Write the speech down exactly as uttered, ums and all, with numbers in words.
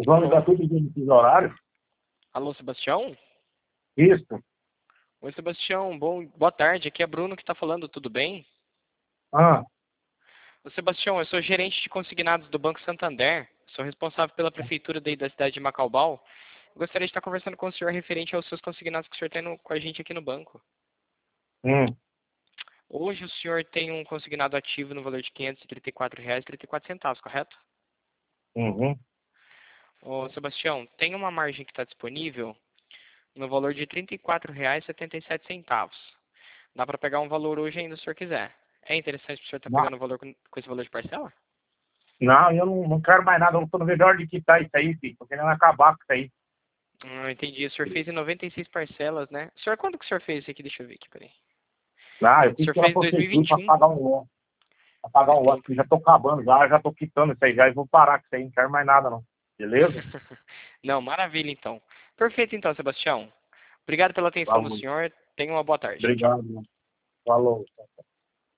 Os homens Alô? da tudo nesses horários. Alô, Sebastião? Isso. Oi, Sebastião. Bom, boa tarde. Aqui é Bruno que está falando. Tudo bem? Ah, Ô, Sebastião, eu sou gerente de consignados do Banco Santander. Sou responsável pela prefeitura daí da cidade de Macaubal. Gostaria de estar conversando com o senhor referente aos seus consignados que o senhor tem no- com a gente aqui no banco. hum, Hoje o senhor tem um consignado ativo no valor de quinhentos e trinta e quatro reais e trinta e quatro centavos, correto? uhum. Ô, Sebastião, tem uma margem que está disponível no valor de trinta e quatro reais e setenta e sete centavos. Dá para pegar um valor hoje ainda se o senhor quiser. É interessante o senhor estar Não, pegando o valor com, com esse valor de parcela? não, eu não, não quero mais nada. Eu não vejo a hora de quitar isso aí, filho. Tô querendo acabar com isso aí. Hum, entendi. O senhor fez em noventa e seis parcelas, né? O senhor, quando que o senhor fez isso aqui? Deixa eu ver aqui, peraí. Ah, eu O fiz senhor pela fez em prefeitura para dois mil e vinte e um? pagar um lote. Pra pagar Fez um pelo... lote, que já tô acabando já, já tô quitando isso aí já e vou parar com isso aí. Não quero mais nada, não. Beleza? Não, maravilha, então. Perfeito, então, Sebastião. Obrigado pela atenção do Falou. senhor. Tenha uma boa tarde. Tchau, tchau. Obrigado. Falou.